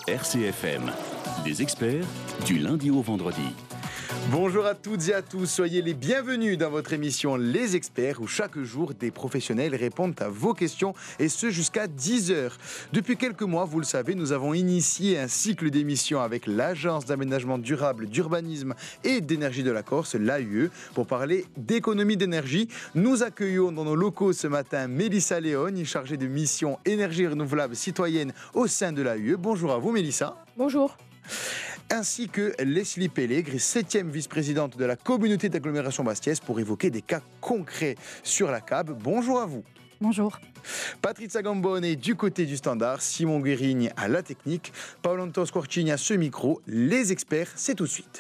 RCFM, les experts du lundi au vendredi. Bonjour à toutes et à tous, soyez les bienvenus dans votre émission Les Experts où chaque jour des professionnels répondent à vos questions et ce jusqu'à 10h. Depuis quelques mois, vous le savez, nous avons initié un cycle d'émissions avec l'Agence d'aménagement durable, d'urbanisme et d'énergie de la Corse, l'AUE, pour parler d'économie d'énergie. Nous accueillons dans nos locaux ce matin Mélissa Leone, chargée de mission énergie renouvelable citoyenne au sein de l'AUE. Bonjour à vous Mélissa. Bonjour. Ainsi que Leslie Pellegre, 7e vice-présidente de la communauté d'agglomération Bastiaise, pour évoquer des cas concrets sur la CAB. Bonjour à vous. Bonjour. Patrizia Gambone du côté du standard, Simon Guérigne à la technique, Paolanto Squarcini à ce micro. Les experts, c'est tout de suite.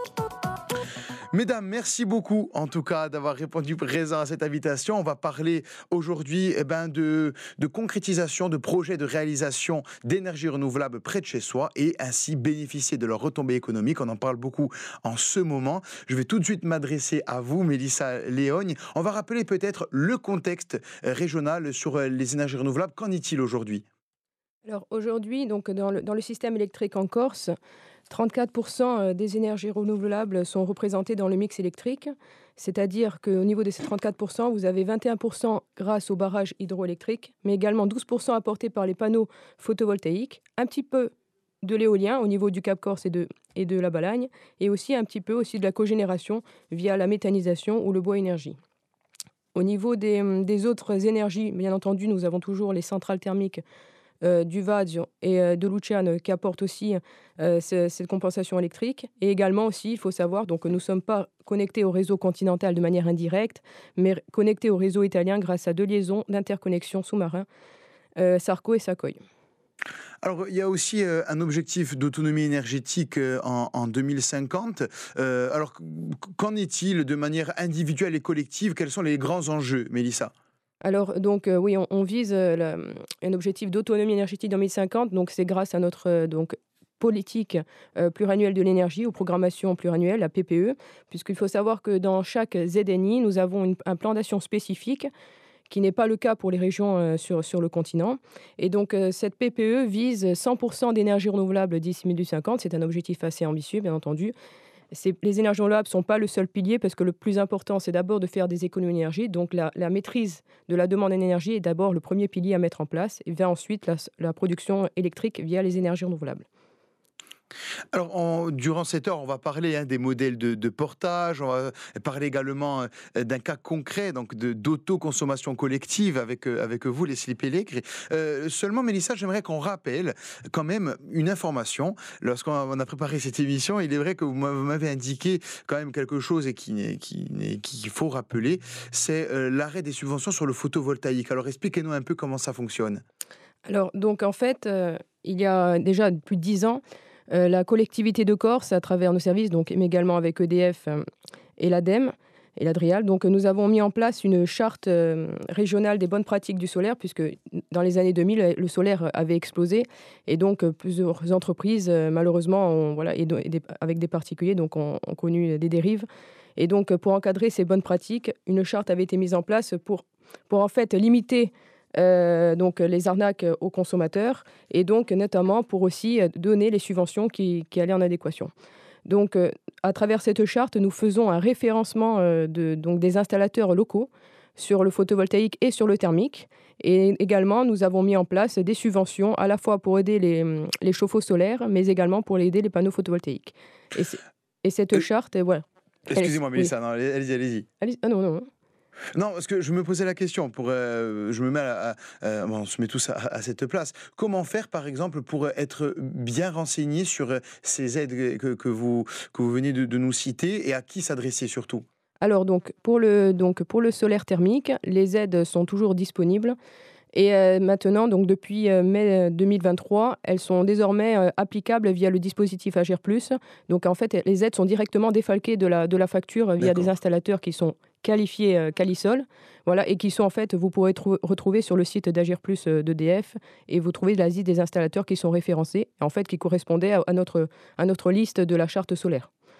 Mesdames, merci beaucoup en tout cas d'avoir répondu présent à cette invitation. On va parler aujourd'hui de concrétisation de projets de réalisation d'énergie renouvelable près de chez soi et ainsi bénéficier de leurs retombées économiques. On en parle beaucoup en ce moment. Je vais tout de suite m'adresser à vous, Mélissa Leone. On va rappeler peut-être le contexte régional sur les énergies renouvelables. Qu'en est-il aujourd'hui ? Alors aujourd'hui, donc dans le système électrique en Corse, 34% des énergies renouvelables sont représentées dans le mix électrique, c'est-à-dire qu'au niveau de ces 34%, vous avez 21% grâce aux barrages hydroélectriques, mais également 12% apportés par les panneaux photovoltaïques, un petit peu de l'éolien au niveau du Cap Corse et de la Balagne, et aussi un petit peu aussi de la cogénération via la méthanisation ou le bois énergie. Au niveau des autres énergies, bien entendu, nous avons toujours les centrales thermiques du Vazio et de Luciane qui apportent aussi cette compensation électrique. Et également aussi, il faut savoir donc, que nous ne sommes pas connectés au réseau continental de manière indirecte, mais connectés au réseau italien grâce à 2 liaisons d'interconnexion sous-marin, Sarco et Sacoy. Alors, il y a aussi un objectif d'autonomie énergétique en 2050. Alors, qu'en est-il de manière individuelle et collective ? Quels sont les grands enjeux, Mélissa ? Alors, donc, oui, on vise un objectif d'autonomie énergétique en 2050. Donc, c'est grâce à notre politique pluriannuelle de l'énergie, aux programmations pluriannuelles, la PPE, puisqu'il faut savoir que dans chaque ZNI, nous avons un plan d'action spécifique, qui n'est pas le cas pour les régions sur le continent. Et donc, cette PPE vise 100% d'énergie renouvelable d'ici 2050. C'est un objectif assez ambitieux, bien entendu. Les énergies renouvelables ne sont pas le seul pilier parce que le plus important, c'est d'abord de faire des économies d'énergie. Donc, la maîtrise de la demande d'énergie est d'abord le premier pilier à mettre en place et vient ensuite la production électrique via les énergies renouvelables. Alors, durant cette heure, on va parler des modèles de portage, on va parler également d'un cas concret donc d'autoconsommation collective avec vous, Leslie Pellegre. Seulement, Mélissa, j'aimerais qu'on rappelle quand même une information. Lorsqu'on a préparé cette émission, il est vrai que vous m'avez indiqué quand même quelque chose et qu'il faut rappeler, c'est l'arrêt des subventions sur le photovoltaïque. Alors, expliquez-nous un peu comment ça fonctionne. Alors, donc en fait, il y a déjà plus de 10 ans, la collectivité de Corse, à travers nos services, donc, mais également avec EDF et l'ADEME et l'Adrial, donc nous avons mis en place une charte régionale des bonnes pratiques du solaire, puisque dans les années 2000, le solaire avait explosé, et donc plusieurs entreprises, malheureusement, avec des particuliers, donc ont connu des dérives. Et donc, pour encadrer ces bonnes pratiques, une charte avait été mise en place pour en fait limiter donc les arnaques aux consommateurs et donc notamment pour aussi donner les subventions qui allaient en adéquation. Donc à travers cette charte, nous faisons un référencement donc des installateurs locaux sur le photovoltaïque et sur le thermique. Et également, nous avons mis en place des subventions à la fois pour aider les chauffe-eau solaires, mais également pour aider les panneaux photovoltaïques. Et cette charte, voilà. Excusez-moi, Mélissa, non, allez-y. Ah non. Non, parce que je me posais la question, je me mets on se met tous à cette place. Comment faire, par exemple, pour être bien renseigné sur ces aides que vous venez de nous citer et à qui s'adresser surtout ? Alors, donc, pour le solaire thermique, les aides sont toujours disponibles. Et maintenant, donc depuis mai 2023, elles sont désormais applicables via le dispositif Agir+. Donc en fait, les aides sont directement défalquées de la facture via des installateurs qui sont qualifiés Calisol, voilà, et qui sont en fait, vous pourrez retrouver sur le site d'Agir+ d'EDF, et vous trouvez la liste des installateurs qui sont référencés, en fait, qui correspondaient à notre liste de la charte solaire.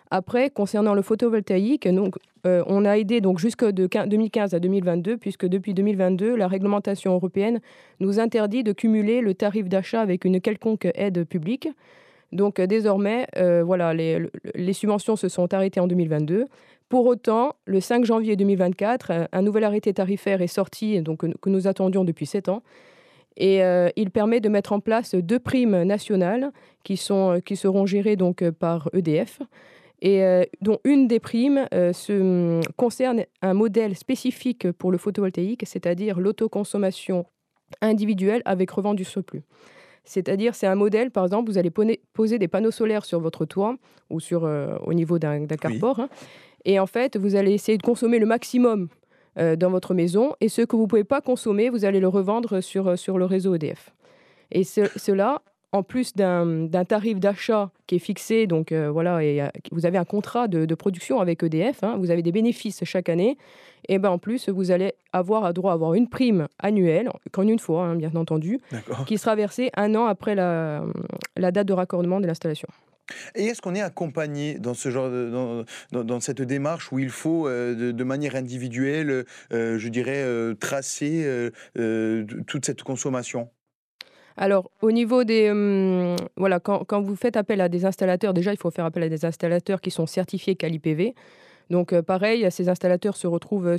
Après, concernant le photovoltaïque, donc, on a aidé donc jusque de 2015 à 2022, puisque depuis 2022, la réglementation européenne nous interdit de cumuler le tarif d'achat avec une quelconque aide publique. Donc désormais, voilà, les subventions se sont arrêtées en 2022. Pour autant, le 5 janvier 2024, un nouvel arrêté tarifaire est sorti, donc que nous attendions depuis 7 ans. Et il permet de mettre en place 2 primes nationales qui seront gérées donc par EDF et dont une des primes concerne un modèle spécifique pour le photovoltaïque, c'est-à-dire l'autoconsommation individuelle avec revente du surplus. C'est-à-dire, c'est un modèle, par exemple, vous allez poser des panneaux solaires sur votre toit ou au niveau d'un Oui. carport, hein, et en fait, vous allez essayer de consommer le maximum dans votre maison, et ce que vous ne pouvez pas consommer, vous allez le revendre sur le réseau EDF. Et cela, en plus d'un tarif d'achat qui est fixé, donc voilà, et vous avez un contrat de production avec EDF, hein, vous avez des bénéfices chaque année, et ben en plus, vous allez avoir droit à avoir une prime annuelle, qu'en une fois, hein, bien entendu, D'accord. qui sera versée 1 an après la date de raccordement de l'installation. Et est-ce qu'on est accompagné dans ce genre dans cette démarche où il faut de manière individuelle, je dirais, tracer toute cette consommation? Alors, au niveau voilà, quand vous faites appel à des installateurs, déjà, il faut faire appel à des installateurs qui sont certifiés Quali-PV. Donc, pareil, ces installateurs se retrouvent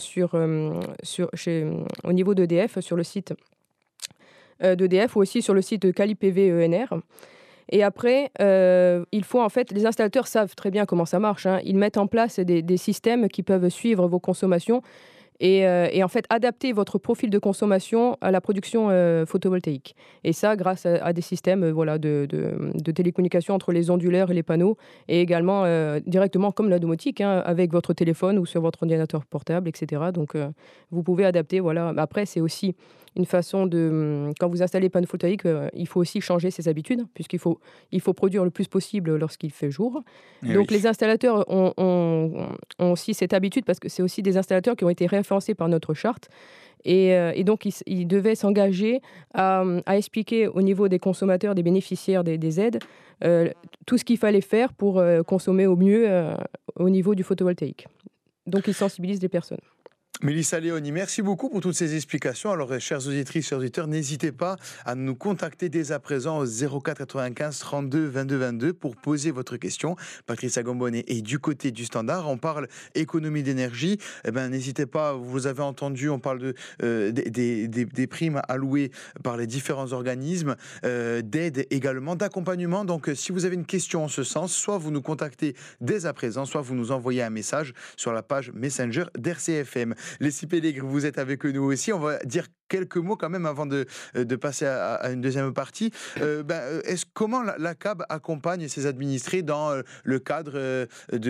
au niveau d'EDF, sur le site d'EDF ou aussi sur le site de Quali-PV ENR. Et après, il faut en fait, les installateurs savent très bien comment ça marche, hein. Ils mettent en place des systèmes qui peuvent suivre vos consommations et en fait adapter votre profil de consommation à la production photovoltaïque. Et ça, grâce à des systèmes voilà, de télécommunication entre les onduleurs et les panneaux, et également directement comme la domotique, hein, avec votre téléphone ou sur votre ordinateur portable, etc. Donc, vous pouvez adapter. Voilà. Après, c'est aussi une façon quand vous installez les panneaux photovoltaïques, il faut aussi changer ses habitudes, il faut produire le plus possible lorsqu'il fait jour. Eh Donc, oui. les installateurs ont aussi cette habitude parce que c'est aussi des installateurs qui ont été référencés par notre charte. Et donc, ils devaient s'engager à expliquer au niveau des consommateurs, des bénéficiaires des aides, tout ce qu'il fallait faire pour consommer au mieux au niveau du photovoltaïque. Donc, ils sensibilisent les personnes. Mélissa Léoni, merci beaucoup pour toutes ces explications. Alors, chères auditrices, chers auditeurs, n'hésitez pas à nous contacter dès à présent au 04 95 32 22 22 pour poser votre question. Patricia Gambone est du côté du standard. On parle économie d'énergie. Eh ben, n'hésitez pas, vous avez entendu, on parle des primes allouées par les différents organismes, d'aide également, d'accompagnement. Donc, si vous avez une question en ce sens, soit vous nous contactez dès à présent, soit vous nous envoyez un message sur la page Messenger d'RCFM. Les Cipélégres, vous êtes avec nous aussi. On va dire quelques mots quand même avant de passer à une deuxième partie. Comment la CAB accompagne ses administrés dans le cadre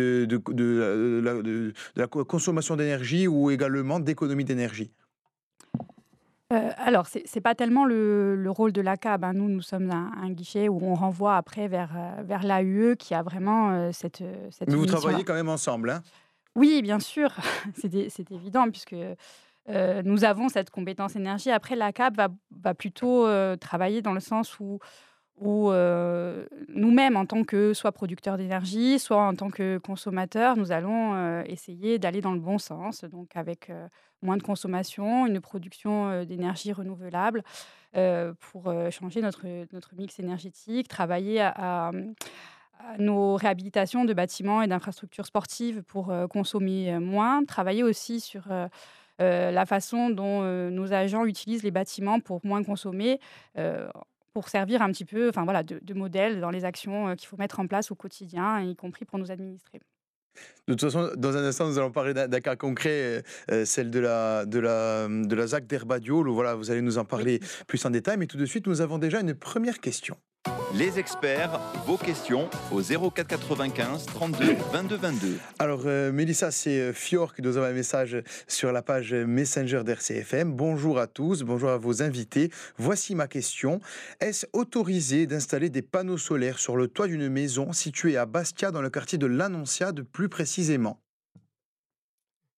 de la consommation d'énergie ou également d'économie d'énergie? Alors, c'est pas tellement le rôle de la CAB, hein. Nous sommes un guichet où on renvoie après vers l'AUE qui a vraiment cette Mais vous mission-là. travaillez quand même ensemble, hein? Oui, bien sûr, c'est évident puisque nous avons cette compétence énergie. Après, la CAB va plutôt travailler dans le sens où nous-mêmes, en tant que soit producteurs d'énergie, soit en tant que consommateurs, nous allons essayer d'aller dans le bon sens, donc avec moins de consommation, une production d'énergie renouvelable pour changer notre mix énergétique, travailler à nos réhabilitations de bâtiments et d'infrastructures sportives pour consommer moins, travailler aussi sur la façon dont nos agents utilisent les bâtiments pour moins consommer, pour servir un petit peu enfin, voilà, de modèle dans les actions qu'il faut mettre en place au quotidien, y compris pour nos administrés. De toute façon, dans un instant, nous allons parler d'un cas concret, celle de la ZAC d'Herbadiol, où voilà, vous allez nous en Oui, parler bien sûr. plus en détail. Mais tout de suite, nous avons déjà une première question. Les experts, vos questions au 04 95 32 22 22. Alors, Mélissa, c'est Fior qui nous envoie un message sur la page Messenger d'RCFM. Bonjour à tous, bonjour à vos invités. Voici ma question. Est-ce autorisé d'installer des panneaux solaires sur le toit d'une maison située à Bastia, dans le quartier de l'Annonciade plus précisément?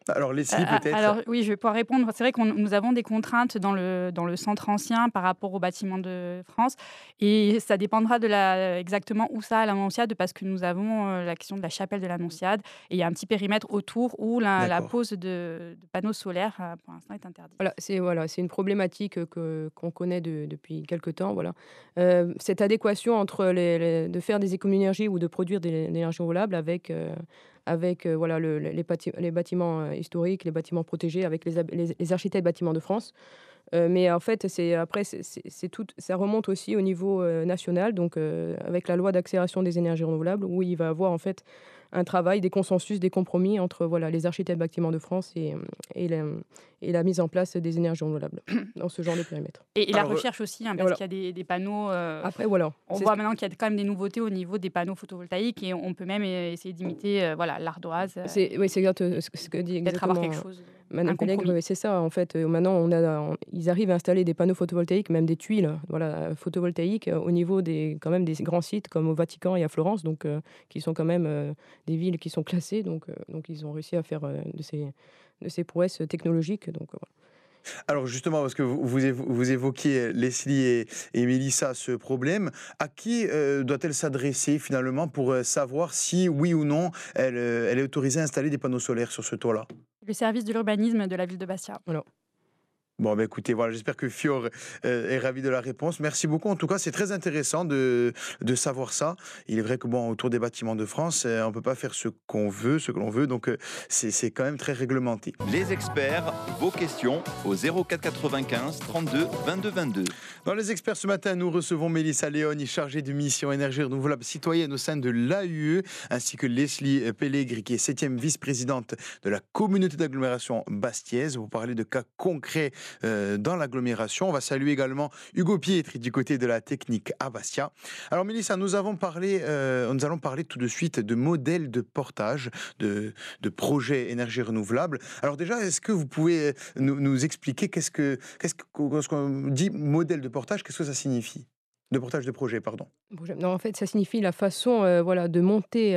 Alors Leslie, peut-être. Alors oui, je vais pouvoir répondre. C'est vrai que nous avons des contraintes dans le centre ancien par rapport aux bâtiments de France et ça dépendra exactement où ça, à l'Annonciade, parce que nous avons la question de la chapelle de l'Annonciade et il y a un petit périmètre autour où la pose de panneaux solaires, pour l'instant, est interdite. C'est une problématique qu'on connaît depuis quelque temps. Voilà. Cette adéquation entre de faire des économies d'énergie ou de produire de l'énergie renouvelable avec voilà, les bâtiments historiques, les bâtiments protégés, avec les architectes bâtiments de France. Mais en fait, ça remonte aussi au niveau national, donc avec la loi d'accélération des énergies renouvelables, où il va y avoir en fait un travail, des consensus, des compromis entre voilà, les architectes bâtiments de France et la mise en place des énergies renouvelables dans ce genre de périmètre. Et la recherche aussi, parce qu'il y a des panneaux. Après, voilà. On voit maintenant qu'il y a quand même des nouveautés au niveau des panneaux photovoltaïques et on peut même essayer d'imiter l'ardoise. Oui, c'est exact, ce que dit exactement. Avoir quelque chose. Mon collègue, c'est ça. En fait, maintenant, ils arrivent à installer des panneaux photovoltaïques, même des tuiles, voilà, photovoltaïques, au niveau quand même des grands sites comme au Vatican et à Florence, donc qui sont quand même des villes qui sont classées. Donc ils ont réussi à faire de ces prouesses technologiques. Donc voilà. Alors justement, parce que vous évoquiez Leslie et Mélissa ce problème, à qui doit-elle s'adresser finalement pour savoir si oui ou non elle est autorisée à installer des panneaux solaires sur ce toit-là? Le service de l'urbanisme de la ville de Bastia. Voilà. Bon, écoutez, voilà, j'espère que Fior est ravi de la réponse. Merci beaucoup. En tout cas, c'est très intéressant de savoir ça. Il est vrai que autour des bâtiments de France, on ne peut pas faire ce qu'on veut, ce que l'on veut. Donc, c'est quand même très réglementé. Les experts, vos questions au 04 95 32 22 22. Dans les experts ce matin, nous recevons Mélissa Léoni, chargée de mission énergie renouvelable citoyenne au sein de l'AUE, ainsi que Leslie Pellegri, qui est 7e vice-présidente de la communauté d'agglomération bastiaise. Vous parlez de cas concrets dans l'agglomération. On va saluer également Hugo Pietri du côté de la technique à Bastia. Alors Mélissa, nous allons parler tout de suite de modèles de portage, de projets énergie renouvelable. Alors déjà, est-ce que vous pouvez nous expliquer qu'est-ce qu'on dit modèle de portage, qu'est-ce que ça signifie? De portage de projet, pardon. Non, en fait, ça signifie la façon de monter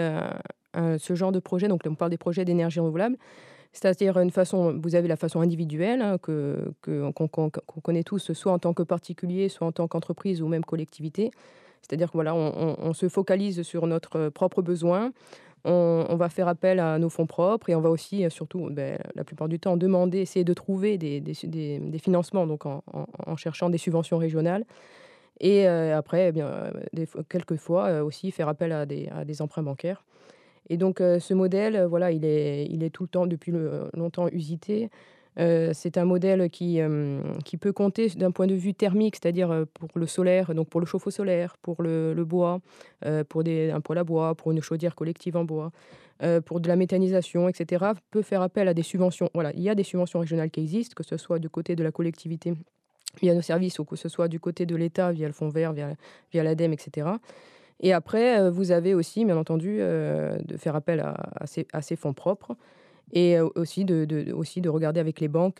ce genre de projet. Donc, on parle des projets d'énergie renouvelable. C'est-à-dire vous avez la façon individuelle qu'on connaît tous, soit en tant que particulier, soit en tant qu'entreprise ou même collectivité. C'est-à-dire on se focalise sur notre propre besoin, on va faire appel à nos fonds propres et on va aussi, surtout, la plupart du temps, essayer de trouver des financements, donc en cherchant des subventions régionales. Et après, quelquefois aussi faire appel à des emprunts bancaires. Et donc ce modèle, il est tout le temps, depuis longtemps usité. C'est un modèle qui peut compter d'un point de vue thermique, c'est-à-dire pour le solaire, donc pour le chauffe-eau solaire, pour le bois, pour un poêle à bois, pour une chaudière collective en bois, pour de la méthanisation, etc. Peut faire appel à des subventions. Voilà, il y a des subventions régionales qui existent, que ce soit du côté de la collectivité via nos services ou que ce soit du côté de l'État via le Fonds vert, via l'ADEME, etc. Et après, vous avez aussi, bien entendu, de faire appel à ces fonds propres et aussi de regarder avec les banques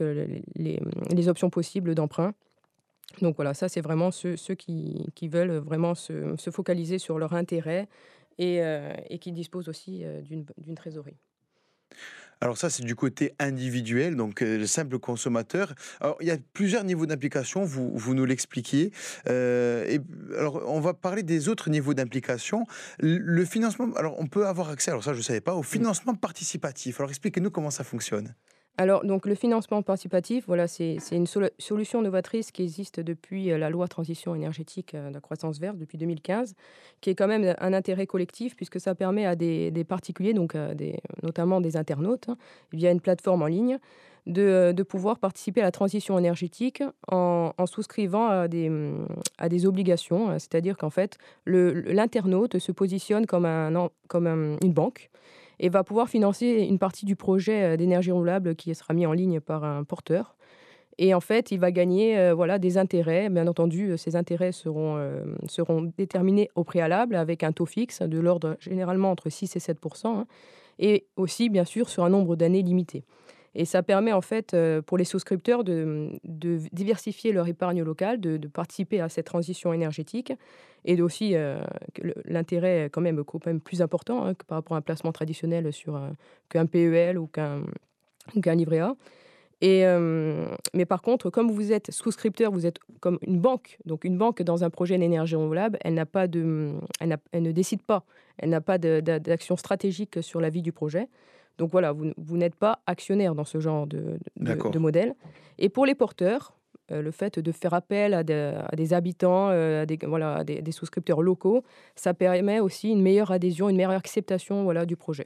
les options possibles d'emprunt. Donc voilà, ça, c'est vraiment ceux qui veulent vraiment se focaliser sur leur intérêt et qui disposent aussi d'une trésorerie. Alors ça, c'est du côté individuel, donc le simple consommateur. Alors, il y a plusieurs niveaux d'implication, vous nous l'expliquiez. Alors, on va parler des autres niveaux d'implication. Le financement, alors on peut avoir accès, alors ça je ne savais pas, au financement participatif. Alors expliquez-nous comment ça fonctionne. Alors, donc, le financement participatif, voilà, c'est une solution novatrice qui existe depuis la loi transition énergétique de la croissance verte, depuis 2015, qui est quand même un intérêt collectif, puisque ça permet à des particuliers, donc notamment des internautes, via une plateforme en ligne, de pouvoir participer à la transition énergétique en souscrivant à des obligations. C'est-à-dire qu'en fait, l'internaute se positionne comme une banque, et va pouvoir financer une partie du projet d'énergie renouvelable qui sera mis en ligne par un porteur. Et en fait, il va gagner des intérêts. Bien entendu, ces intérêts seront déterminés au préalable avec un taux fixe de l'ordre généralement entre 6 et 7%, hein, et aussi, bien sûr, sur un nombre d'années limité. Et ça permet en fait pour les souscripteurs de diversifier leur épargne locale, de participer à cette transition énergétique et aussi l'intérêt est quand même plus important, hein, que par rapport à un placement traditionnel qu'un PEL ou qu'un donc un livret A. Mais par contre, comme vous êtes souscripteur, vous êtes comme une banque. Donc une banque dans un projet d'énergie renouvelable, elle ne décide pas. Elle n'a pas d'action stratégique sur la vie du projet. Donc voilà, vous n'êtes pas actionnaire dans ce genre de modèle. Et pour les porteurs, le fait de faire appel à des habitants, à des souscripteurs locaux, ça permet aussi une meilleure adhésion, une meilleure acceptation du projet.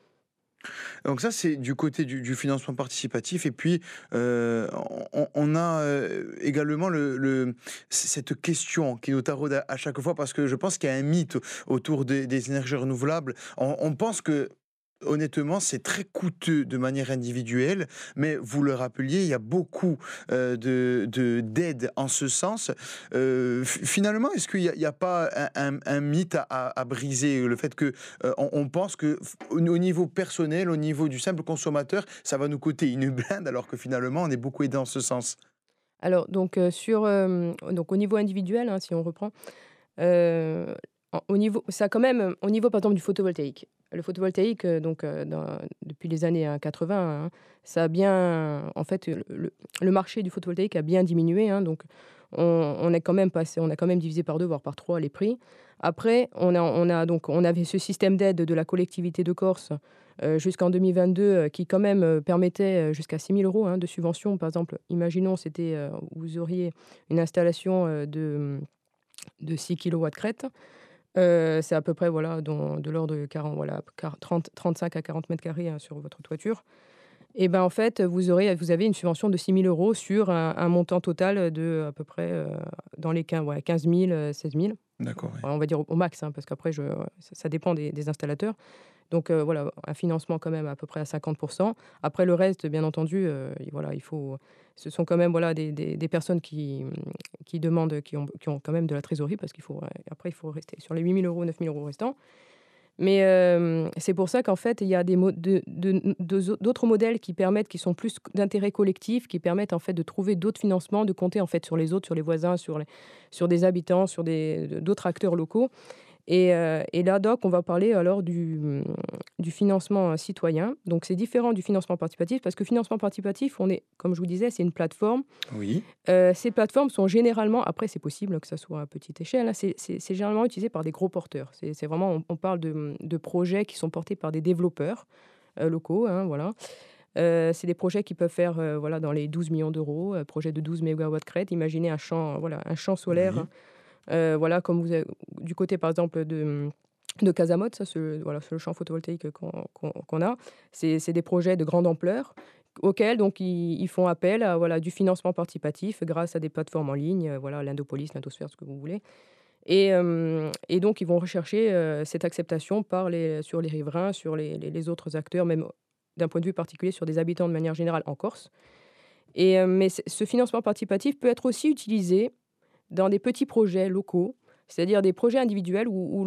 Donc ça, c'est du côté du financement participatif. Et puis, on a également cette question qui nous taraude à chaque fois, parce que je pense qu'il y a un mythe autour des énergies renouvelables. On pense que, honnêtement, c'est très coûteux de manière individuelle, mais vous le rappeliez, il y a beaucoup d'aides en ce sens. Finalement, est-ce qu'il n'y a pas un mythe à briser, le fait que on pense que au niveau personnel, au niveau du simple consommateur, ça va nous coûter une blinde, alors que finalement, on est beaucoup aidé en ce sens? Alors, donc, donc au niveau individuel, hein, si on reprend, euh, au niveau par exemple du photovoltaïque. Le photovoltaïque, depuis les années 80, hein, ça a bien, en fait, le marché du photovoltaïque a bien diminué, hein, donc on est quand même on a quand même divisé par 2, voire par 3 les prix. Après, on avait ce système d'aide de la collectivité de Corse jusqu'en 2022 qui quand même permettait jusqu'à 6 000 € hein, de subvention. Par exemple, imaginons, vous auriez une installation de 6 kilowatts crête. C'est à peu près de l'ordre de 35 à 40 mètres carrés hein, sur votre toiture. Et ben en fait, vous avez une subvention de 6 000 € sur un montant total de à peu près dans les 15 000, 16 000. D'accord. Oui. On va dire au max, hein, parce qu'après, ça dépend des installateurs. Donc un financement quand même à peu près à 50%. Après le reste, bien entendu, ce sont quand même des personnes qui demandent, qui ont quand même de la trésorerie, parce après il faut rester sur les 8 000 €, 9 000 € restants. Mais c'est pour ça qu'en fait, il y a d'autres modèles qui sont plus d'intérêt collectif, qui permettent en fait de trouver d'autres financements, de compter en fait sur les autres, sur les voisins, sur des habitants, sur d'autres acteurs locaux. Et là, donc, on va parler alors du financement citoyen. Donc, c'est différent du financement participatif, parce que financement participatif, comme je vous disais, c'est une plateforme. Oui. Ces plateformes sont généralement, après c'est possible que ça soit à petite échelle, hein, c'est généralement utilisé par des gros porteurs. C'est vraiment, on parle de projets qui sont portés par des développeurs locaux, hein, voilà. C'est des projets qui peuvent faire dans les 12 millions d'euros, projet de 12 mégawatts crête. Imaginez un champ solaire. Oui. Comme vous avez, du côté par exemple de Casamode, ça, c'est le champ photovoltaïque qu'on a. C'est des projets de grande ampleur auxquels donc ils font appel à du financement participatif grâce à des plateformes en ligne, l'Indopolis, l'Indosphère, ce que vous voulez. Et donc ils vont rechercher cette acceptation sur les riverains, sur les autres acteurs, même d'un point de vue particulier sur des habitants de manière générale en Corse. Mais ce financement participatif peut être aussi utilisé dans des petits projets locaux, c'est-à-dire des projets individuels où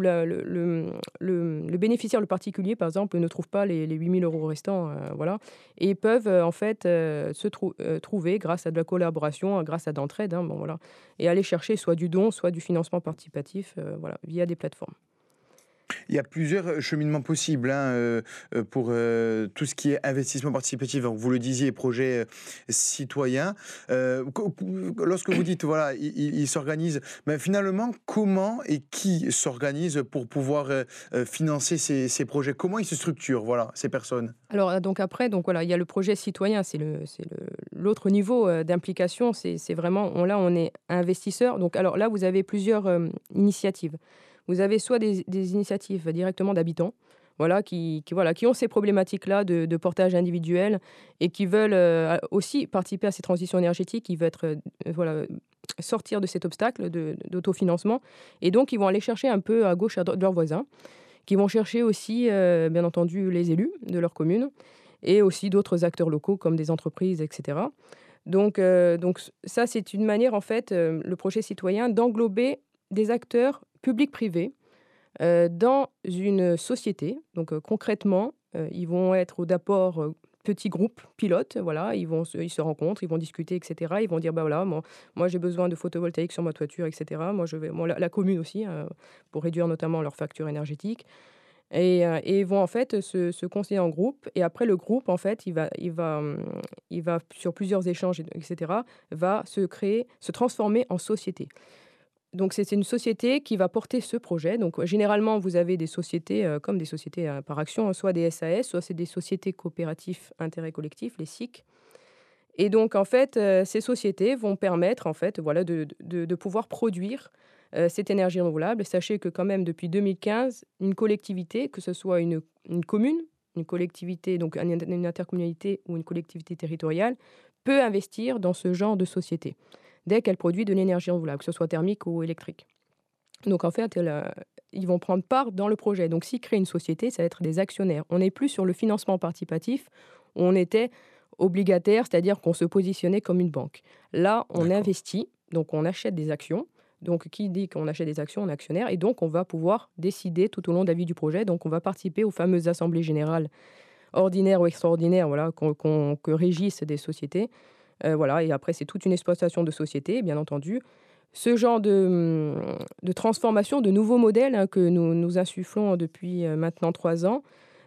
le bénéficiaire, le particulier, par exemple, ne trouve pas les 8 000 € restants. Et ils peuvent, en fait, trouver, grâce à de la collaboration, grâce à d'entraide, hein, et aller chercher soit du don, soit du financement participatif, via des plateformes. Il y a plusieurs cheminements possibles pour tout ce qui est investissement participatif. Donc, vous le disiez, projet citoyen. Lorsque vous dites, il s'organise, mais finalement, comment et qui s'organise pour pouvoir financer ces projets? Comment ils se structurent, ces personnes? Alors, donc après, il y a le projet citoyen, c'est l'autre niveau d'implication. C'est vraiment, là, on est investisseur. Donc, alors là, vous avez plusieurs initiatives. Vous avez soit des initiatives directement d'habitants, qui ont ces problématiques-là de portage individuel et qui veulent aussi participer à ces transitions énergétiques, qui veulent sortir de cet obstacle d'autofinancement. Et donc, ils vont aller chercher un peu à gauche de leurs voisins, qui vont chercher aussi, bien entendu, les élus de leur commune et aussi d'autres acteurs locaux comme des entreprises, etc. Donc ça, c'est une manière, en fait, le projet citoyen, d'englober des acteurs publics-privés dans une société. Donc concrètement, ils vont être d'apport petits groupes pilotes, ils se rencontrent, ils vont discuter, etc. Ils vont dire, moi j'ai besoin de photovoltaïque sur ma toiture, etc. La commune aussi, pour réduire notamment leur facture énergétique. Et ils vont en fait se conseiller en groupe. Et après, le groupe, en fait, il va sur plusieurs échanges, etc., va se transformer en société. Donc, c'est une société qui va porter ce projet. Donc, généralement, vous avez des sociétés comme des sociétés par action, hein, soit des SAS, soit c'est des sociétés coopératives intérêt collectif, les SIC. Et donc, en fait, ces sociétés vont permettre, en fait, voilà, de pouvoir produire cette énergie renouvelable. Sachez que quand même, depuis 2015, une collectivité, que ce soit une commune, une collectivité, donc une intercommunalité ou une collectivité territoriale, peut investir dans ce genre de société dès qu'elle produit de l'énergie renouvelable, que ce soit thermique ou électrique. Donc, en fait, ils vont prendre part dans le projet. Donc, s'ils créent une société, ça va être des actionnaires. On n'est plus sur le financement participatif où on était obligataire, c'est-à-dire qu'on se positionnait comme une banque. Là, on investit, donc on achète des actions. Donc, qui dit qu'on achète des actions, on est actionnaire. Et donc, on va pouvoir décider tout au long de la vie du projet. Donc, on va participer aux fameuses assemblées générales ordinaires ou extraordinaires, voilà, que régissent des sociétés. Voilà. Et après, c'est toute une exploitation de société, bien entendu. Ce genre de transformation, de nouveaux modèles, hein, que nous insufflons depuis maintenant 3 ans,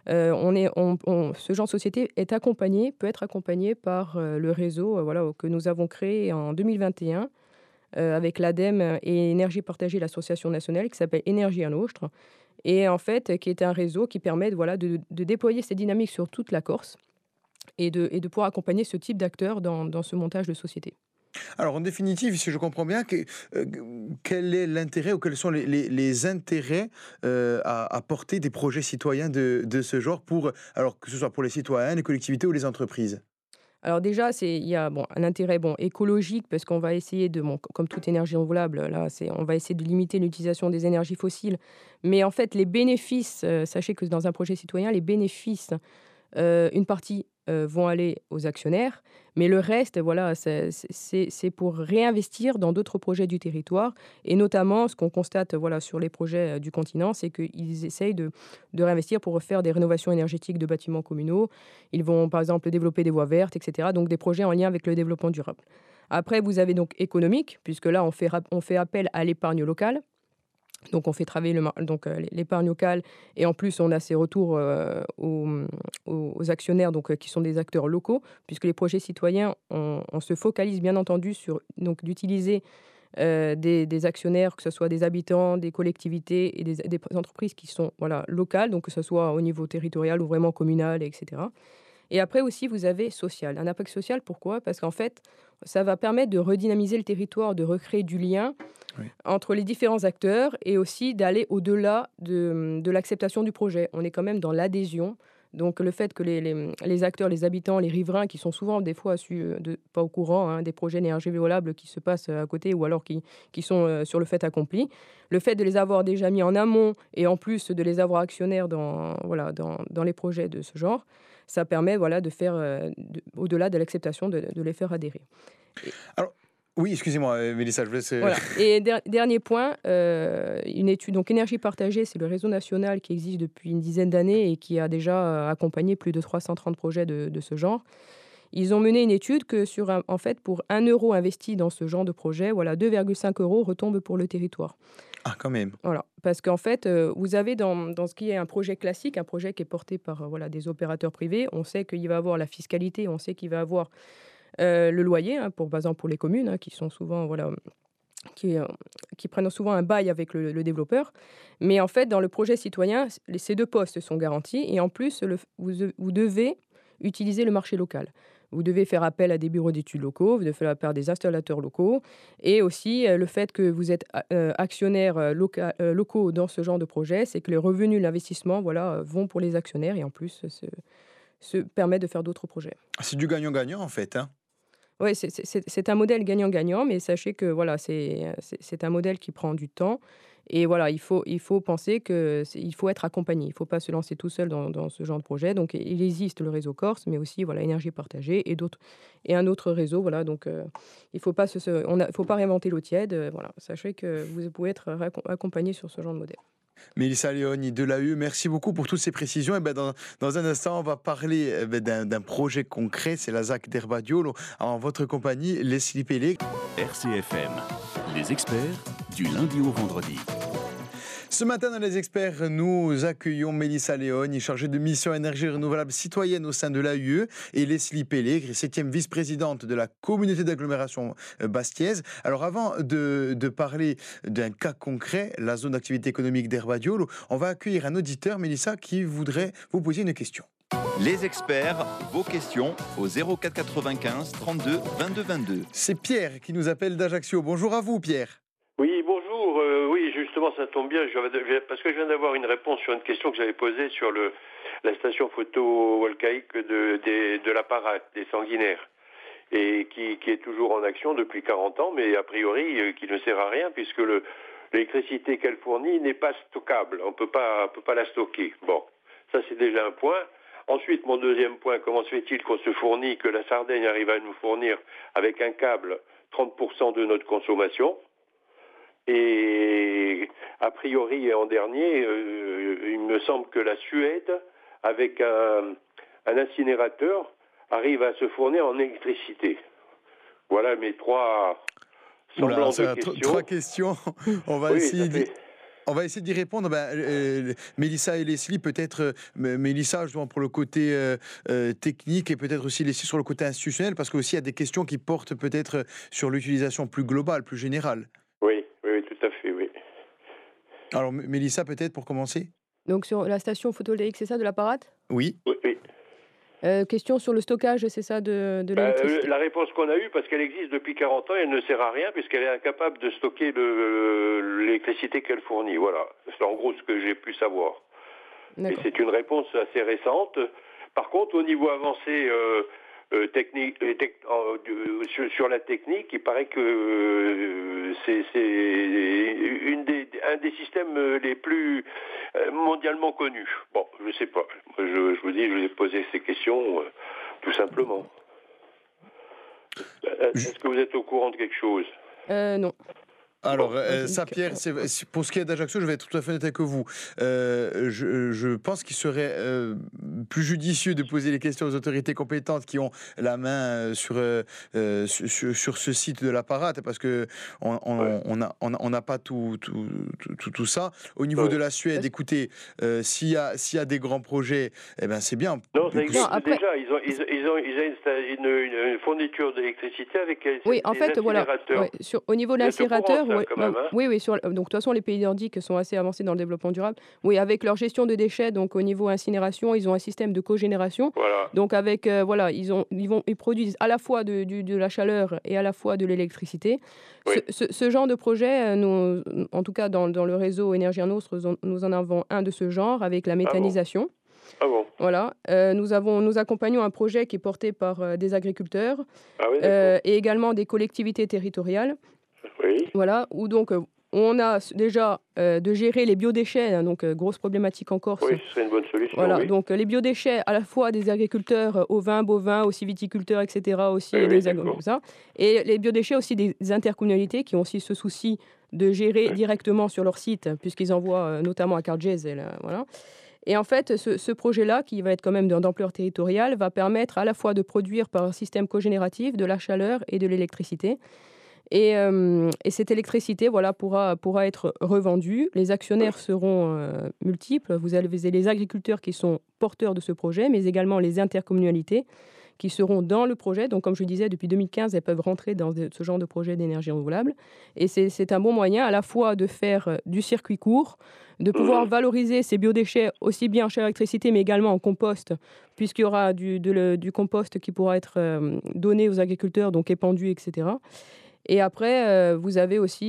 ce genre de société peut être accompagné par le réseau voilà, que nous avons créé en 2021 avec l'ADEME et Énergie Partagée, l'association nationale qui s'appelle Énergie à Nostre, et en fait qui est un réseau qui permet voilà, de déployer ces dynamiques sur toute la Corse et de pouvoir accompagner ce type d'acteurs dans ce montage de société. Alors, en définitive, si je comprends bien, quel est l'intérêt ou quels sont les intérêts à porter des projets citoyens de ce genre, alors que ce soit pour les citoyens, les collectivités ou les entreprises? Alors déjà, il y a un intérêt écologique parce qu'on va essayer comme toute énergie renouvelable, là, on va essayer de limiter l'utilisation des énergies fossiles. Mais en fait, les bénéfices, sachez que dans un projet citoyen, les bénéfices, une partie vont aller aux actionnaires, mais le reste, voilà, c'est pour réinvestir dans d'autres projets du territoire. Et notamment, ce qu'on constate voilà, sur les projets du continent, c'est qu'ils essayent de réinvestir pour faire des rénovations énergétiques de bâtiments communaux. Ils vont, par exemple, développer des voies vertes, etc. Donc, des projets en lien avec le développement durable. Après, vous avez donc économique, puisque là, on fait appel à l'épargne locale. Donc, on fait travailler l'épargne locale et en plus, on a ces retours aux actionnaires qui sont des acteurs locaux, puisque les projets citoyens, on se focalise bien entendu sur d'utiliser des actionnaires, que ce soit des habitants, des collectivités et des entreprises qui sont locales, donc que ce soit au niveau territorial ou vraiment communal, etc. Et après aussi, vous avez social. Un impact social, pourquoi ? Parce qu'en fait, ça va permettre de redynamiser le territoire, de recréer du lien entre les différents acteurs et aussi d'aller au-delà de l'acceptation du projet. On est quand même dans l'adhésion. Donc le fait que les acteurs, les habitants, les riverains, qui sont souvent des fois pas au courant des projets d'énergie renouvelable qui se passent à côté ou alors qui sont sur le fait accompli, le fait de les avoir déjà mis en amont et en plus de les avoir actionnaires dans les projets de ce genre, ça permet de faire, au-delà de l'acceptation, de les faire adhérer. Alors, oui, excusez-moi, Mélissa, je vous laisse... Voilà. Et dernier point, une étude, donc Énergie Partagée, c'est le réseau national qui existe depuis une dizaine d'années et qui a déjà accompagné plus de 330 projets de ce genre. Ils ont mené une étude que en fait, pour 1 euro investi dans ce genre de projet, 2,5 € retombent pour le territoire. Ah, quand même. Voilà, parce qu'en fait, vous avez dans ce qui est un projet classique, un projet qui est porté par des opérateurs privés, on sait qu'il va avoir la fiscalité, on sait qu'il va avoir le loyer, par exemple pour les communes, qui sont souvent qui prennent souvent un bail avec le développeur. Mais en fait, dans le projet citoyen, ces 2 postes sont garantis et en plus, vous devez utiliser le marché local. Vous devez faire appel à des bureaux d'études locaux, vous devez faire appel à des installateurs locaux et aussi le fait que vous êtes actionnaires locaux dans ce genre de projet, c'est que les revenus de l'investissement vont pour les actionnaires et en plus se permet de faire d'autres projets. C'est du gagnant-gagnant en fait, hein. Oui, c'est un modèle gagnant-gagnant, mais sachez que c'est un modèle qui prend du temps. Et il faut penser qu'il faut être accompagné. Il ne faut pas se lancer tout seul dans ce genre de projet. Donc, il existe le réseau Corse, mais aussi Énergie Partagée et un autre réseau. Donc, il ne faut pas réinventer l'eau tiède. Sachez que vous pouvez être accompagné sur ce genre de modèle. Mélissa Leoni de l'AE, merci beaucoup pour toutes ces précisions. Et dans un instant, on va parler d'un projet concret, c'est la ZAC d'Herbadiol, en votre compagnie, Leslie Pellé. RCFM, les experts, du lundi au vendredi. Ce matin dans Les Experts, nous accueillons Mélissa Leoni, chargée de mission énergie renouvelable citoyenne au sein de l'AUE, et Leslie Pellé, 7e vice-présidente de la communauté d'agglomération bastiaise. Alors avant de parler d'un cas concret, la zone d'activité économique d'Herbadiol, on va accueillir un auditeur, Mélissa, qui voudrait vous poser une question. Les experts, vos questions au 04 95 32 22 22. C'est Pierre qui nous appelle d'Ajaccio. Bonjour à vous, Pierre. Oui, bonjour. Oui, justement, ça tombe bien, parce que je viens d'avoir une réponse sur une question que j'avais posée sur la station photovoltaïque de la Parade, des Sanguinaires, et qui est toujours en action depuis 40 ans, mais a priori qui ne sert à rien, puisque l'électricité qu'elle fournit n'est pas stockable. On peut pas la stocker. Bon, ça c'est déjà un point. Ensuite, mon deuxième point, comment se fait-il qu'on se fournit, que la Sardaigne arrive à nous fournir avec un câble 30% de notre consommation? Et a priori, et en dernier, il me semble que la Suède, avec un incinérateur, arrive à se fournir en électricité. Voilà mes trois semblants de questions. Trois questions. On va essayer d'y répondre. Mélissa et Leslie, peut-être Mélissa justement pour le côté technique et peut-être aussi Leslie sur le côté institutionnel, parce qu'il y a des questions qui portent peut-être sur l'utilisation plus globale, plus générale. Oui, tout à fait, oui. Alors, Mélissa, peut-être pour commencer. Donc, sur la station photovoltaïque, c'est ça, de la Parade ? Oui. Oui. Question sur le stockage, c'est ça, de l'électricité ? La réponse qu'on a eue, parce qu'elle existe depuis 40 ans, elle ne sert à rien, puisqu'elle est incapable de stocker l'électricité qu'elle fournit. Voilà, c'est en gros ce que j'ai pu savoir. Et c'est une réponse assez récente. Par contre, au niveau avancé technique, sur la technique, il paraît que c'est un des systèmes les plus mondialement connus. Bon, je sais pas. Je vous dis, je vais poser ces questions tout simplement. Est-ce que vous êtes au courant de quelque chose ? Non. Alors, Pierre, pour ce qui est d'Ajaccio, je vais être tout à fait honnête avec vous. Je pense qu'il serait plus judicieux de poser les questions aux autorités compétentes qui ont la main sur ce site de la Parade, parce que on n'a pas tout ça. Au niveau de la Suède, écoutez, s'il y a des grands projets, eh ben c'est bien. Non, ça existe déjà. Ils ont une fourniture d'électricité avec oui, en fait, voilà. Au niveau de l'incinérateur. Oui, donc de toute façon, les pays nordiques sont assez avancés dans le développement durable. Oui, avec leur gestion de déchets, donc au niveau incinération, ils ont un système de cogénération. Voilà. Donc avec, ils produisent à la fois de la chaleur et à la fois de l'électricité. Oui. Ce genre de projet, nous, en tout cas dans le réseau Énergie Nostre, nous en avons un de ce genre avec la méthanisation. Ah bon. Voilà. Nous accompagnons un projet qui est porté par des agriculteurs et également des collectivités territoriales. Oui. Voilà, où donc on a déjà de gérer les biodéchets, donc grosse problématique en Corse. Oui, ce serait une bonne solution. Voilà, donc les biodéchets à la fois des agriculteurs ovins, bovins, aussi viticulteurs, etc. aussi, comme ça. Et les biodéchets aussi des intercommunalités qui ont aussi ce souci de gérer directement sur leur site, puisqu'ils envoient notamment à Cargèse. Voilà. Et en fait, ce projet-là, qui va être quand même d'ampleur territoriale, va permettre à la fois de produire par un système cogénératif de la chaleur et de l'électricité. Et cette électricité pourra être revendue. Les actionnaires seront multiples. Vous avez les agriculteurs qui sont porteurs de ce projet, mais également les intercommunalités qui seront dans le projet. Donc, comme je disais, depuis 2015, elles peuvent rentrer dans ce genre de projet d'énergie renouvelable. Et c'est un bon moyen à la fois de faire du circuit court, de pouvoir valoriser ces biodéchets aussi bien en chaleur électricité, mais également en compost, puisqu'il y aura du compost qui pourra être donné aux agriculteurs, donc épandu, etc. Et après, vous avez aussi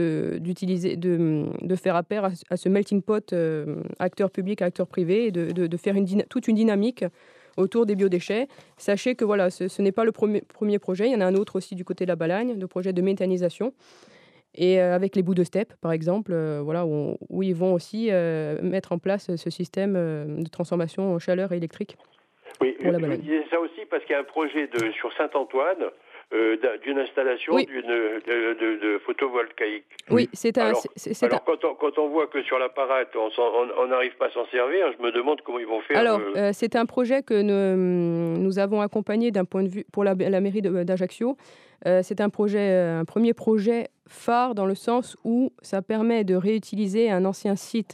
de faire appel à ce melting pot acteurs publics, acteurs privés, et de faire toute une dynamique autour des biodéchets. Sachez que voilà, ce n'est pas le premier projet. Il y en a un autre aussi du côté de la Balagne, le projet de méthanisation. Et avec les bouts de steppe, par exemple, où ils vont aussi mettre en place ce système de transformation en chaleur électrique. Oui, je disais ça aussi parce qu'il y a un projet sur Saint-Antoine, d'une installation de photovoltaïque. Oui, quand on voit que sur la Parade, on n'arrive pas à s'en servir, je me demande comment ils vont faire. Alors, c'est un projet que nous avons accompagné d'un point de vue pour la mairie d'Ajaccio, C'est un premier projet phare dans le sens où ça permet de réutiliser un ancien site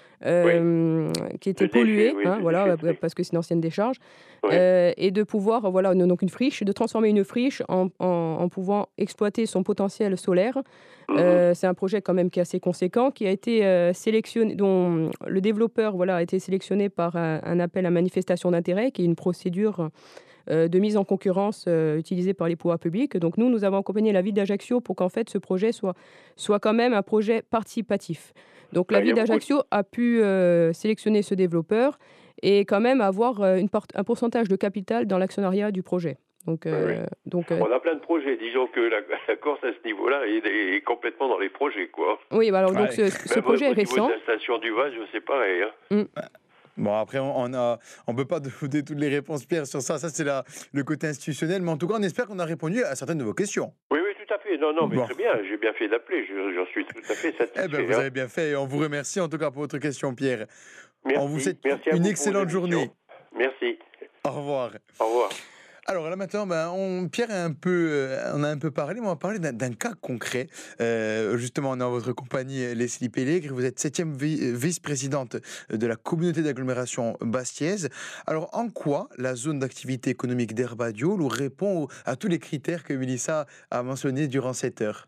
qui était pollué, voilà, parce que c'est une ancienne décharge, et de pouvoir, voilà, donc une friche, de transformer une friche en pouvant exploiter son potentiel solaire. C'est un projet quand même qui est assez conséquent, qui a été sélectionné, dont le développeur, voilà, a été sélectionné par un appel à manifestation d'intérêt, qui est une procédure de mise en concurrence utilisée par les pouvoirs publics. Donc nous avons accompagné la ville d'Ajaccio pour qu'en fait ce projet soit quand même un projet participatif. Donc la ville d'Ajaccio a pu sélectionner ce développeur et quand même avoir un pourcentage de capital dans l'actionnariat du projet. Donc, on a plein de projets. Disons que la Corse, à ce niveau-là, est complètement dans les projets, quoi. Oui, bah alors, donc ce projet est récent. Au niveau de la station du Vase, c'est pareil. Bon, après, on peut pas donner toutes les réponses, Pierre, sur ça. Ça, c'est le côté institutionnel. Mais en tout cas, on espère qu'on a répondu à certaines de vos questions. Oui, tout à fait. Non, mais très bien. J'ai bien fait d'appeler. J'en suis tout à fait satisfait. Vous avez bien fait. Et on vous remercie, en tout cas, pour votre question, Pierre. Merci. On vous souhaite une excellente journée. Merci. Au revoir. Au revoir. Alors là maintenant, Pierre on a un peu parlé, mais on va parler d'un cas concret. Justement, on est en votre compagnie, Leslie Pélégre. Vous êtes 7e vice-présidente de la communauté d'agglomération bastiaise. Alors, en quoi la zone d'activité économique d'Herbadiol répond à tous les critères que Mélissa a mentionnés durant cette heure?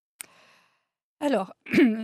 Alors,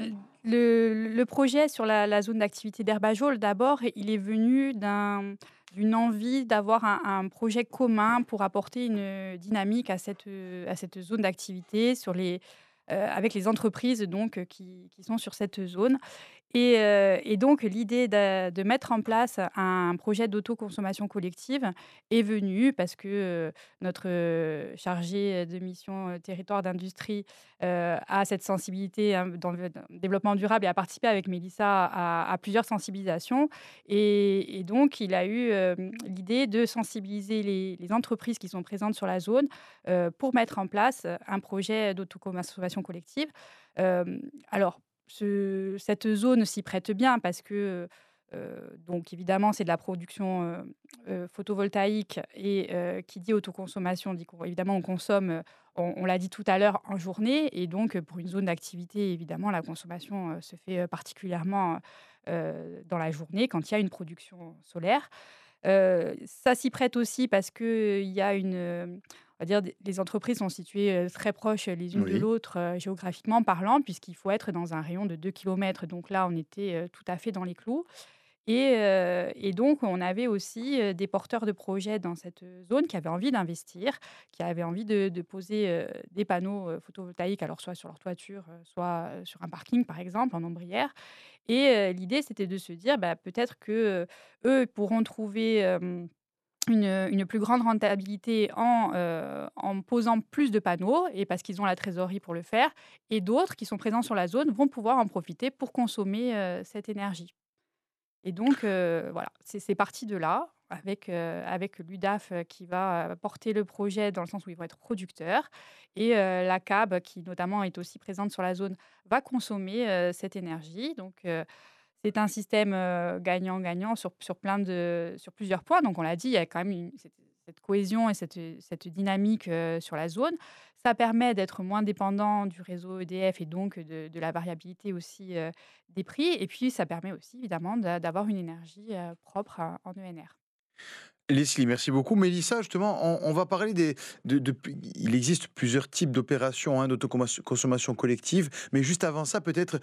le projet sur la zone d'activité d'Herbajol, d'abord, il est venu d'une envie d'avoir un projet commun pour apporter une dynamique à cette zone d'activité avec les entreprises donc, qui sont sur cette zone. Et donc, l'idée de mettre en place un projet d'autoconsommation collective est venue parce que notre chargé de mission territoire d'industrie a cette sensibilité dans le développement durable et a participé avec Mélissa à plusieurs sensibilisations. Et donc, il a eu l'idée de sensibiliser les entreprises qui sont présentes sur la zone pour mettre en place un projet d'autoconsommation collective. Alors, cette zone s'y prête bien parce que, donc évidemment, c'est de la production photovoltaïque et qui dit autoconsommation, dit qu'évidemment, on consomme, on l'a dit tout à l'heure, en journée. Et donc, pour une zone d'activité, évidemment, la consommation se fait particulièrement dans la journée quand il y a une production solaire. Ça s'y prête aussi parce qu'il y a on va dire, les entreprises sont situées très proches les unes de l'autre, géographiquement parlant, puisqu'il faut être dans un rayon de 2 kilomètres. Donc là, on était tout à fait dans les clous. Et donc, on avait aussi des porteurs de projets dans cette zone qui avaient envie d'investir, qui avaient envie de poser des panneaux photovoltaïques, alors soit sur leur toiture, soit sur un parking, par exemple, en ombrière. Et l'idée, c'était de se dire, peut-être que eux pourront trouver une plus grande rentabilité en posant plus de panneaux, et parce qu'ils ont la trésorerie pour le faire. Et d'autres qui sont présents sur la zone vont pouvoir en profiter pour consommer cette énergie. Et donc, voilà, c'est parti de là, avec l'UDAF qui va porter le projet dans le sens où ils vont être producteurs. Et la CAB, qui notamment est aussi présente sur la zone, va consommer cette énergie. Donc, c'est un système gagnant-gagnant sur plusieurs points. Donc, on l'a dit, il y a quand même cette cohésion et cette dynamique sur la zone. Ça permet d'être moins dépendant du réseau EDF et donc de la variabilité aussi des prix. Et puis, ça permet aussi, évidemment, d'avoir une énergie propre en ENR. Leslie, merci beaucoup. Mélissa, justement, on va parler il existe plusieurs types d'opérations d'autoconsommation collective, mais juste avant ça, peut-être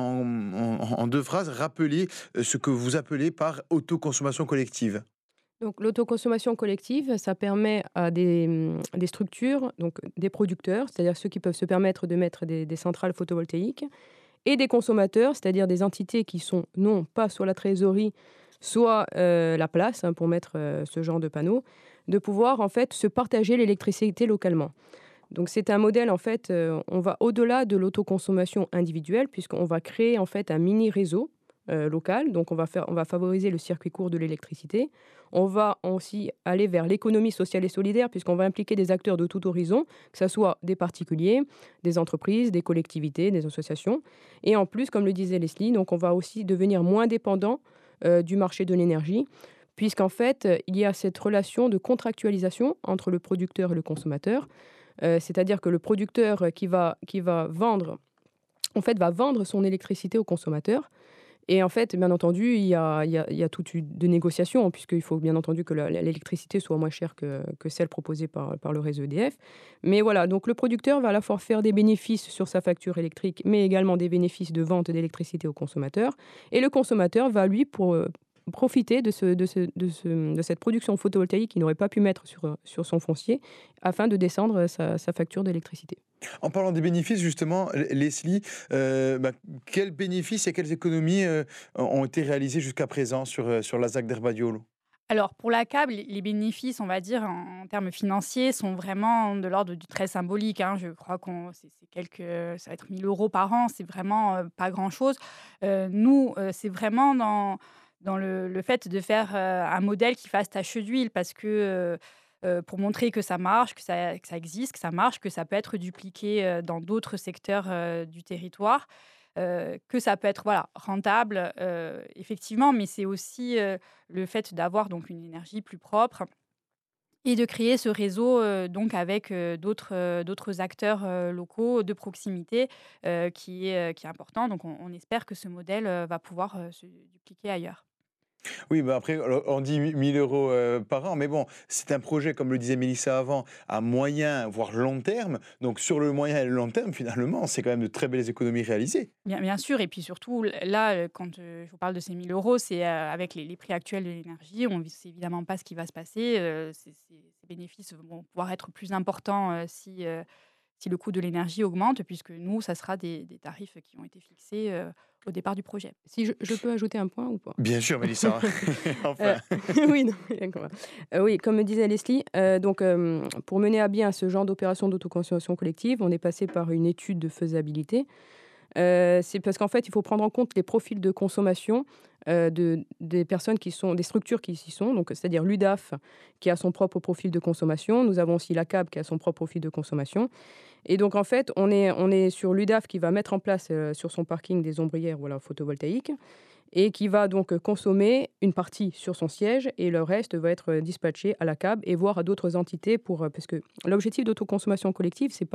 en 2 phrases, rappeler ce que vous appelez par autoconsommation collective. Donc l'autoconsommation collective, ça permet à des structures, donc des producteurs, c'est-à-dire ceux qui peuvent se permettre de mettre des centrales photovoltaïques, et des consommateurs, c'est-à-dire des entités qui sont non pas sur la trésorerie, soit la place pour mettre ce genre de panneaux, de pouvoir en fait se partager l'électricité localement. Donc c'est un modèle, en fait, on va au-delà de l'autoconsommation individuelle, puisqu'on va créer en fait un mini-réseau local. Donc on va favoriser le circuit court de l'électricité. On va aussi aller vers l'économie sociale et solidaire, puisqu'on va impliquer des acteurs de tout horizon, que ce soit des particuliers, des entreprises, des collectivités, des associations. Et en plus, comme le disait Leslie, donc on va aussi devenir moins dépendant du marché de l'énergie, puisqu'en fait, il y a cette relation de contractualisation entre le producteur et le consommateur. C'est-à-dire que le producteur qui va vendre, en fait, va vendre son électricité au consommateur. Et en fait, bien entendu, il y a toute une de négociations, puisqu'il faut bien entendu que l'électricité soit moins chère que celle proposée par le réseau EDF. Mais voilà, donc le producteur va à la fois faire des bénéfices sur sa facture électrique, mais également des bénéfices de vente d'électricité au consommateur. Et le consommateur va, lui, profiter de cette production photovoltaïque qu'il n'aurait pas pu mettre sur son foncier afin de descendre sa facture d'électricité. En parlant des bénéfices, justement, Leslie, quels bénéfices et quelles économies ont été réalisées jusqu'à présent sur la ZAC d'Herbadiol? Alors, pour la câble, les bénéfices, on va dire, en termes financiers, sont vraiment de l'ordre du très symbolique, hein. Je crois ça va être 1 000 € par an, c'est vraiment pas grand-chose. Nous, c'est vraiment dans le fait de faire un modèle qui fasse tache d'huile, parce que pour montrer que ça marche, que ça existe, que ça marche, que ça peut être dupliqué dans d'autres secteurs du territoire, que ça peut être voilà, rentable, effectivement, mais c'est aussi le fait d'avoir donc une énergie plus propre et de créer ce réseau donc avec d'autres acteurs locaux de proximité qui est important. Donc on espère que ce modèle va pouvoir se dupliquer ailleurs. Oui, après, alors, on dit 1 000 € par an, mais bon, c'est un projet, comme le disait Mélissa avant, à moyen, voire long terme. Donc, sur le moyen et le long terme, finalement, c'est quand même de très belles économies réalisées. Bien sûr, et puis surtout, là, quand je vous parle de ces 1 000 €, c'est avec les prix actuels de l'énergie. On ne sait évidemment pas ce qui va se passer. Ces bénéfices vont pouvoir être plus importants si le coût de l'énergie augmente, puisque nous, ça sera des tarifs qui ont été fixés au départ du projet. Si je peux ajouter un point ou pas? Bien sûr, Mélissa. Enfin. Oui, non, d'accord. Oui, comme me disait Leslie, pour mener à bien ce genre d'opération d'autoconsommation collective, on est passé par une étude de faisabilité. C'est parce qu'en fait, il faut prendre en compte les profils de consommation des personnes des structures qui y sont, donc c'est-à-dire l'UDAF qui a son propre profil de consommation. Nous avons aussi la CAB qui a son propre profil de consommation. Et donc en fait, on est sur l'UDAF qui va mettre en place sur son parking des ombrières photovoltaïques et qui va donc consommer une partie sur son siège et le reste va être dispatché à la CAB et voire à d'autres entités parce que l'objectif d'autoconsommation collective, c'est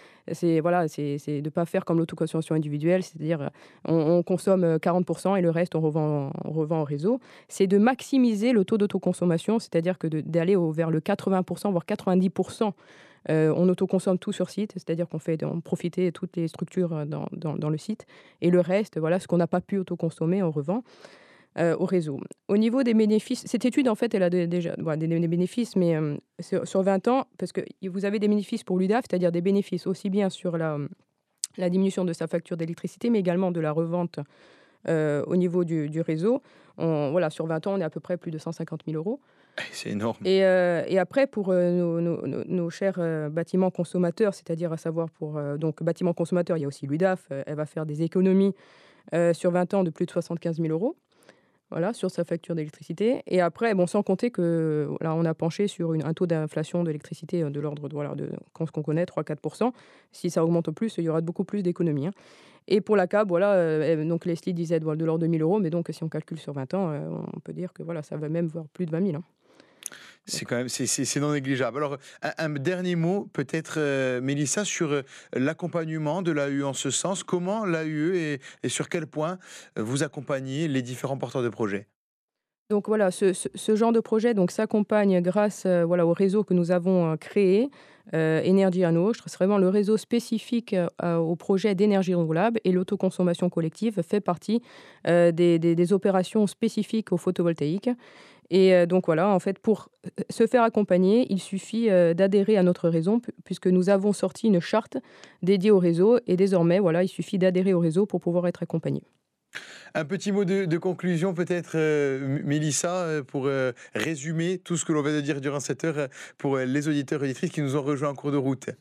de ne pas faire comme l'autoconsommation individuelle, c'est-à-dire on consomme 40% et le reste on revend au réseau. C'est de maximiser le taux d'autoconsommation, c'est-à-dire que d'aller vers le 80%, voire 90%. On autoconsomme tout sur site, c'est-à-dire qu'on fait profiter toutes les structures dans le site. Et le reste, ce qu'on n'a pas pu autoconsommer, on revend au réseau. Au niveau des bénéfices, cette étude, en fait, elle a déjà des bénéfices, mais sur 20 ans, parce que vous avez des bénéfices pour l'UDAF, c'est-à-dire des bénéfices aussi bien sur la diminution de sa facture d'électricité, mais également de la revente au niveau du réseau. Sur 20 ans, on est à peu près plus de 150 000 €. C'est énorme. Et après, pour nos chers bâtiments consommateurs, c'est-à-dire à savoir pour donc bâtiments consommateurs, il y a aussi l'UDAF, elle va faire des économies sur 20 ans de plus de 75 000 €, sur sa facture d'électricité. Et après, sans compter que là, on a penché sur un taux d'inflation de l'électricité de l'ordre de ce qu'on connaît, 3-4%. Si ça augmente plus, il y aura beaucoup plus d'économies, hein. Et pour la CAB, donc Leslie disait de l'ordre de 1 000 €, mais donc si on calcule sur 20 ans, on peut dire que ça va même voir plus de 20 000, hein. C'est quand même c'est non négligeable. Alors, un dernier mot, peut-être, Mélissa, sur l'accompagnement de l'AUE en ce sens. Comment l'AUE et sur quel point vous accompagnez les différents porteurs de projets? Donc ce genre de projet s'accompagne grâce au réseau que nous avons créé, Energia Nostra. C'est vraiment le réseau spécifique au projet d'énergie renouvelable, et l'autoconsommation collective fait partie des opérations spécifiques au photovoltaïque. Et en fait, pour se faire accompagner, il suffit d'adhérer à notre réseau, puisque nous avons sorti une charte dédiée au réseau. Et désormais, il suffit d'adhérer au réseau pour pouvoir être accompagné. Un petit mot de conclusion peut-être, Mélissa, pour résumer tout ce que l'on vient de dire durant cette heure pour les auditeurs et auditrices qui nous ont rejoints en cours de route.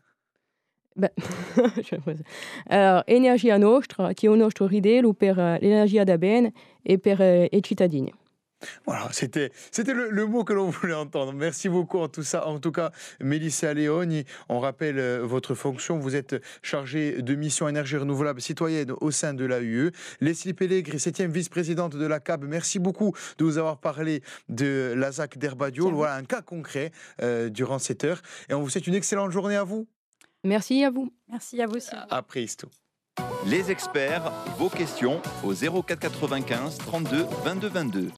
Alors, Energia Nostra, che è un nostro ridelo per l'energia da bene e per i cittadini. Voilà, c'était le mot que l'on voulait entendre. Merci beaucoup en tout cas, Mélissa Leoni. On rappelle votre fonction. Vous êtes chargée de mission énergie renouvelable citoyenne au sein de l'AUE. Leslie Pellegrini, 7e vice-présidente de la CAB. Merci beaucoup de nous avoir parlé de la ZAC d'Herbadiol. Voilà un cas concret durant cette heure. Et on vous souhaite une excellente journée à vous. Merci à vous. Merci à vous aussi. Après Isto. Les experts, vos questions au 04 95 32 22 22.